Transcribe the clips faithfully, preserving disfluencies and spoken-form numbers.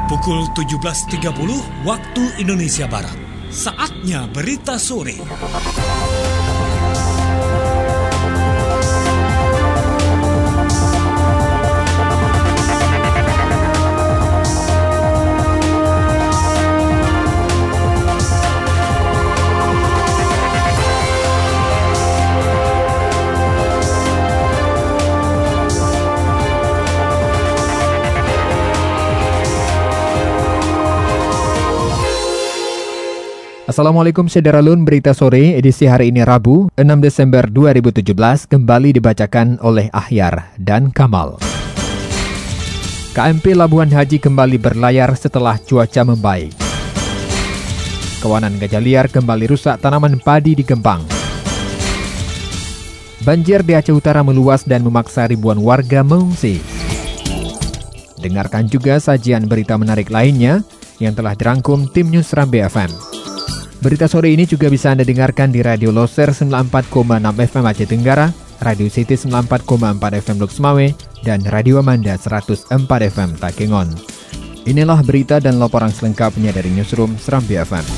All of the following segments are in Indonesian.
Pukul tujuh belas tiga puluh waktu Indonesia Barat. Saatnya berita sore. Assalamualaikum Sederalun, berita sore edisi hari ini Rabu enam Desember dua ribu tujuh belas kembali dibacakan oleh Ahyar dan Kamal. K M P Labuan Haji kembali berlayar setelah cuaca membaik. Kawanan gajah liar kembali rusak tanaman padi di Gempang. Banjir di Aceh Utara meluas dan memaksa ribuan warga mengungsi. Dengarkan juga sajian berita menarik lainnya yang telah dirangkum tim News Serambi F M. Berita sore ini juga bisa Anda dengarkan di Radio Loser sembilan puluh empat koma enam F M Aceh Tenggara, Radio City sembilan puluh empat koma empat F M Lok Semawe, dan Radio Amanda seratus empat F M Takengon. Inilah berita dan laporan selengkapnya dari Newsroom Serambi F M.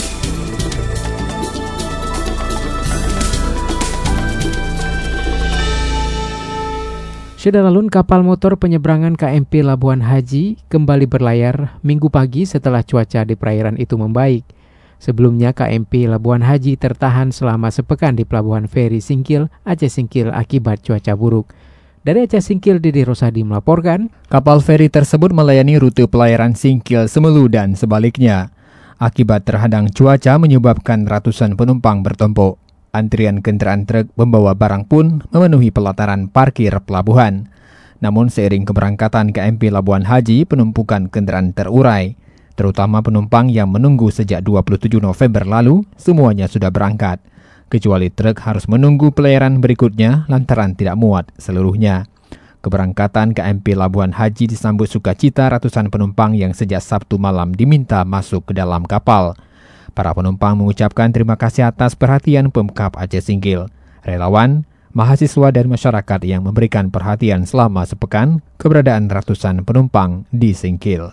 Sederalun, kapal motor penyeberangan K M P Labuan Haji kembali berlayar Minggu pagi setelah cuaca di perairan itu membaik. Sebelumnya K M P Labuan Haji tertahan selama sepekan di Pelabuhan Feri Singkil, Aceh Singkil akibat cuaca buruk. Dari Aceh Singkil, Didi Rosadi melaporkan, kapal feri tersebut melayani rute pelayaran Singkil Semelu dan sebaliknya. Akibat terhadang cuaca menyebabkan ratusan penumpang bertumpuk. Antrian kendaraan truk membawa barang pun memenuhi pelataran parkir pelabuhan. Namun seiring keberangkatan K M P Labuan Haji, penumpukan kendaraan terurai. Terutama penumpang yang menunggu sejak dua puluh tujuh November lalu, semuanya sudah berangkat. Kecuali truk harus menunggu pelayaran berikutnya lantaran tidak muat seluruhnya. Keberangkatan K M P Labuan Haji disambut sukacita ratusan penumpang yang sejak Sabtu malam diminta masuk ke dalam kapal. Para penumpang mengucapkan terima kasih atas perhatian Pemkab Aceh Singkil, relawan, mahasiswa dan masyarakat yang memberikan perhatian selama sepekan keberadaan ratusan penumpang di Singkil.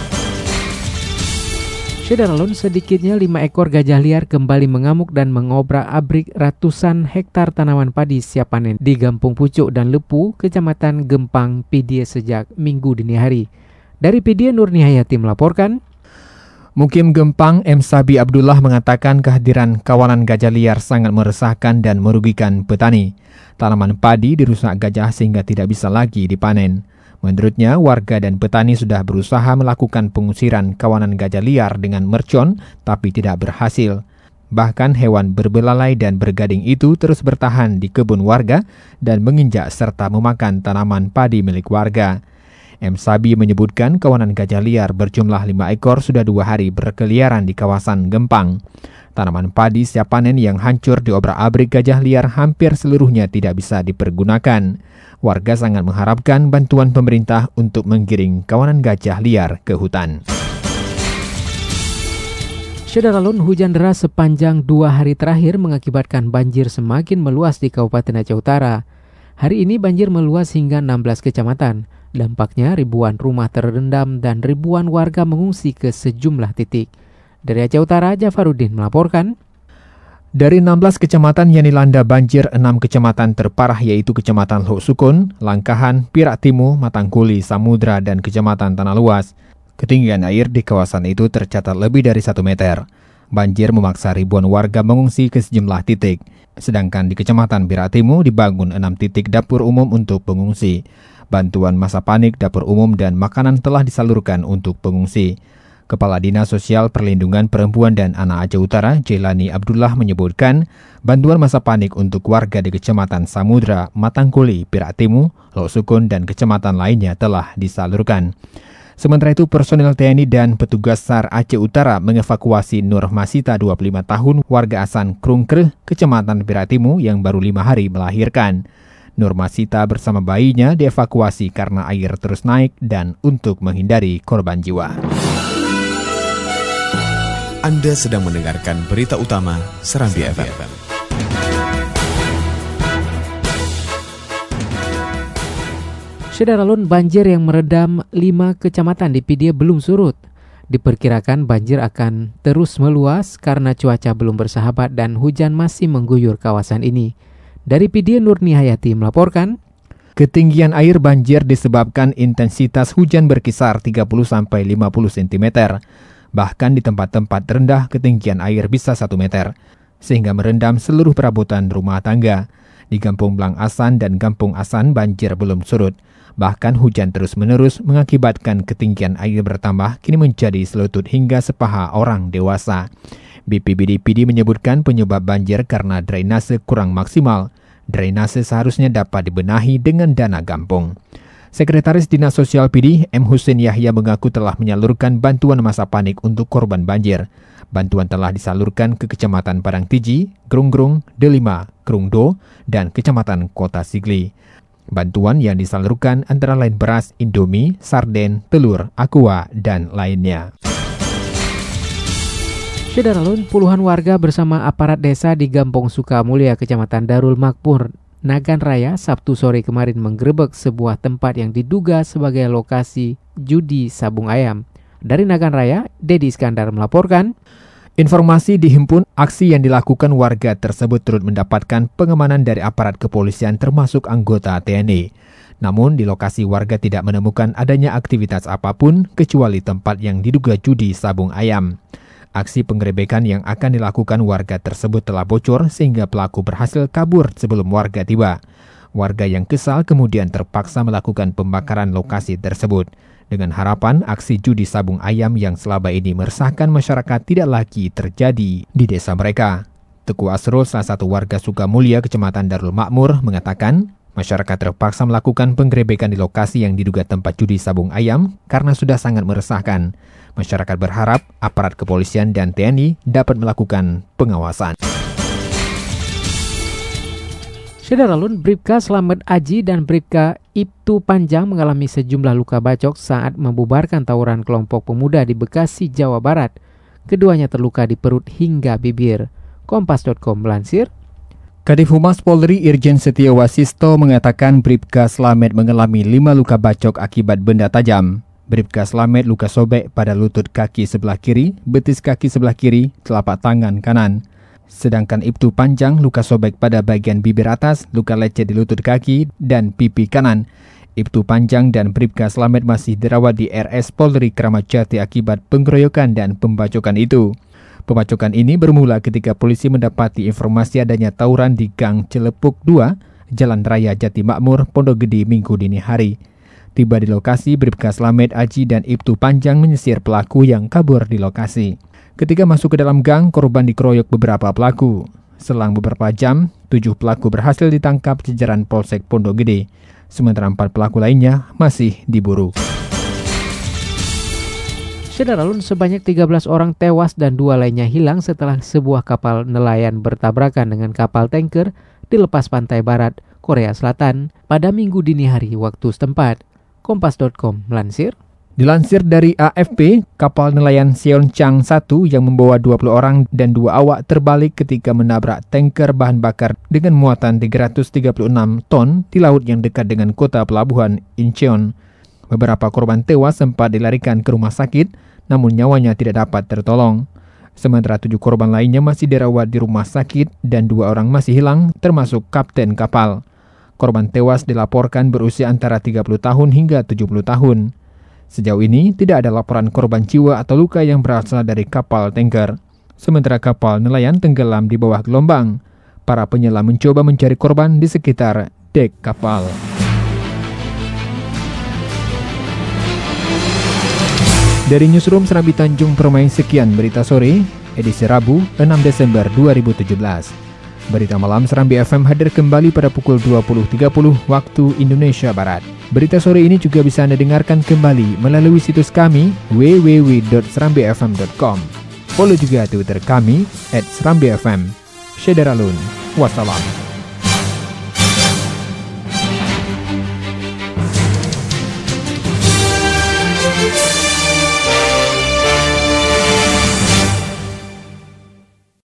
Sederalun, sedikitnya lima ekor gajah liar kembali mengamuk dan mengobrak-abrik ratusan hektar tanaman padi siap panen di Gampung Pucuk dan Lepu, Kecamatan Gempang, P D I sejak Minggu dini hari. Dari P D I, Nurniayati melaporkan, Mukim Gempang M. Sabi Abdullah mengatakan kehadiran kawanan gajah liar sangat meresahkan dan merugikan petani. Tanaman padi dirusak gajah sehingga tidak bisa lagi dipanen. Menurutnya, warga dan petani sudah berusaha melakukan pengusiran kawanan gajah liar dengan mercon, tapi tidak berhasil. Bahkan hewan berbelalai dan bergading itu terus bertahan di kebun warga dan menginjak serta memakan tanaman padi milik warga. M. Sabi menyebutkan kawanan gajah liar berjumlah lima ekor sudah dua hari berkeliaran di kawasan Gempang. Tanaman padi siap panen yang hancur diobrak-abrik gajah liar hampir seluruhnya tidak bisa dipergunakan. Warga sangat mengharapkan bantuan pemerintah untuk menggiring kawanan gajah liar ke hutan. Sederalun, hujan deras sepanjang dua hari terakhir mengakibatkan banjir semakin meluas di Kabupaten Aceh Utara. Hari ini banjir meluas hingga enam belas kecamatan. Dampaknya ribuan rumah terendam dan ribuan warga mengungsi ke sejumlah titik. Dari Aceh Utara, Jafaruddin melaporkan, dari enam belas kecamatan yang dilanda banjir, enam kecamatan terparah yaitu Kecamatan Lok Sukun, Langkahan, Pirak Timu, Matangkuli, Samudra, dan Kecamatan Tanah Luas. Ketinggian air di kawasan itu tercatat lebih dari satu meter. Banjir memaksa ribuan warga mengungsi ke sejumlah titik. Sedangkan di Kecamatan Pirak Timu dibangun enam titik dapur umum untuk pengungsi. Bantuan masa panik, dapur umum, dan makanan telah disalurkan untuk pengungsi. Kepala Dinas Sosial Perlindungan Perempuan dan Anak Aceh Utara, Jailani Abdullah menyebutkan, bantuan masa panik untuk warga di Kecamatan Samudra, Matangkuli, Pirak Timu, Lok Sukun, dan kecamatan lainnya telah disalurkan. Sementara itu, personel T N I dan petugas S A R Aceh Utara mengevakuasi Nur Masita, dua puluh lima tahun, warga Asan Krungkreh, Kecamatan Pirak Timu yang baru lima hari melahirkan. Nur Masita bersama bayinya dievakuasi karena air terus naik dan untuk menghindari korban jiwa. Anda sedang mendengarkan berita utama Serambi F M. Saudara Lun, banjir yang meredam lima kecamatan di P D I belum surut. Diperkirakan banjir akan terus meluas karena cuaca belum bersahabat dan hujan masih mengguyur kawasan ini. Dari P D I, Nurni Hayati melaporkan. Ketinggian air banjir disebabkan intensitas hujan berkisar tiga puluh sampai lima puluh sentimeter. Bahkan di tempat-tempat rendah ketinggian air bisa satu meter, sehingga merendam seluruh perabotan rumah tangga. Di Kampung Blang Asan dan Kampung Asan banjir belum surut. Bahkan hujan terus-menerus mengakibatkan ketinggian air bertambah kini menjadi selutut hingga sepaha orang dewasa. B P B D P D menyebutkan penyebab banjir karena drainase kurang maksimal. Drainase seharusnya dapat dibenahi dengan dana gampung. Sekretaris Dinas Sosial P D, M. Husin Yahya mengaku telah menyalurkan bantuan masa panik untuk korban banjir. Bantuan telah disalurkan ke Kecamatan Padang Tiji, Grung-Grung, Delima, Grungdo, dan Kecamatan Kota Sigli. Bantuan yang disalurkan antara lain beras, indomie, sarden, telur, aqua, dan lainnya. Saudara Lun, puluhan warga bersama aparat desa di Gampong Sukamulya, Kecamatan Darul Makmur, Nagan Raya, Sabtu sore kemarin menggerebek sebuah tempat yang diduga sebagai lokasi judi sabung ayam. Dari Nagan Raya, Dedi Iskandar melaporkan. Informasi dihimpun, aksi yang dilakukan warga tersebut turut mendapatkan pengamanan dari aparat kepolisian termasuk anggota T N I. Namun di lokasi warga tidak menemukan adanya aktivitas apapun kecuali tempat yang diduga judi sabung ayam. Aksi penggerebekan yang akan dilakukan warga tersebut telah bocor sehingga pelaku berhasil kabur sebelum warga tiba. Warga yang kesal kemudian terpaksa melakukan pembakaran lokasi tersebut. Dengan harapan aksi judi sabung ayam yang selama ini meresahkan masyarakat tidak lagi terjadi di desa mereka. Teguh Asrul, salah satu warga Sukamulya, Kecamatan Darul Makmur, mengatakan masyarakat terpaksa melakukan penggerebekan di lokasi yang diduga tempat judi sabung ayam karena sudah sangat meresahkan. Masyarakat berharap aparat kepolisian dan T N I dapat melakukan pengawasan. Saudara Lun, Bribka Slamet Aji dan Bribka Ibtu Panjang mengalami sejumlah luka bacok saat membubarkan tawuran kelompok pemuda di Bekasi, Jawa Barat. Keduanya terluka di perut hingga bibir. Kompas titik com melansir. Kadif Humas Polri Irjen Setio Wasisto mengatakan Bribka Slamet mengalami lima luka bacok akibat benda tajam. Bribka Slamet luka sobek pada lutut kaki sebelah kiri, betis kaki sebelah kiri, telapak tangan kanan. Sedangkan Ibtu Panjang luka sobek pada bagian bibir atas, luka lecet di lutut kaki, dan pipi kanan. Ibtu Panjang dan Bribka Slamet masih dirawat di R S Polri Kramat Jati akibat penggeroyokan dan pembacokan itu. Pembacokan ini bermula ketika polisi mendapati informasi adanya tawuran di Gang Celepuk dua, Jalan Raya Jati Makmur, Pondok Gede, Minggu dini hari. Tiba di lokasi, Bribka Slamet Aji dan Ibtu Panjang menyisir pelaku yang kabur di lokasi. Ketika masuk ke dalam gang, korban dikeroyok beberapa pelaku. Selang beberapa jam, tujuh pelaku berhasil ditangkap jajaran Polsek Pondok Gede. Sementara empat pelaku lainnya masih diburu. Saudara Lun, sebanyak tiga belas orang tewas dan dua lainnya hilang setelah sebuah kapal nelayan bertabrakan dengan kapal tanker di lepas pantai barat Korea Selatan pada Minggu dini hari waktu setempat. Kompas titik com melansir. Dilansir dari A F P, kapal nelayan Seonchang satu yang membawa dua puluh orang dan dua awak terbalik ketika menabrak tanker bahan bakar dengan muatan tiga ratus tiga puluh enam ton di laut yang dekat dengan kota pelabuhan Incheon. Beberapa korban tewas sempat dilarikan ke rumah sakit, namun nyawanya tidak dapat tertolong. Sementara tujuh korban lainnya masih dirawat di rumah sakit dan dua orang masih hilang, termasuk kapten kapal. Korban tewas dilaporkan berusia antara tiga puluh tahun hingga tujuh puluh tahun. Sejauh ini tidak ada laporan korban jiwa atau luka yang berasal dari kapal tanker. Sementara kapal nelayan tenggelam di bawah gelombang. Para penyelam mencoba mencari korban di sekitar dek kapal. Dari Newsroom Serambi Tanjung Permai, sekian berita sore, edisi Rabu enam Desember dua ribu tujuh belas. Berita malam Serambi F M hadir kembali pada pukul dua puluh tiga puluh waktu Indonesia Barat. Berita sore ini juga bisa Anda dengarkan kembali melalui situs kami w w w titik serambi f m titik com. Follow juga Twitter kami at serambi f m. Syederalun. Wassalam.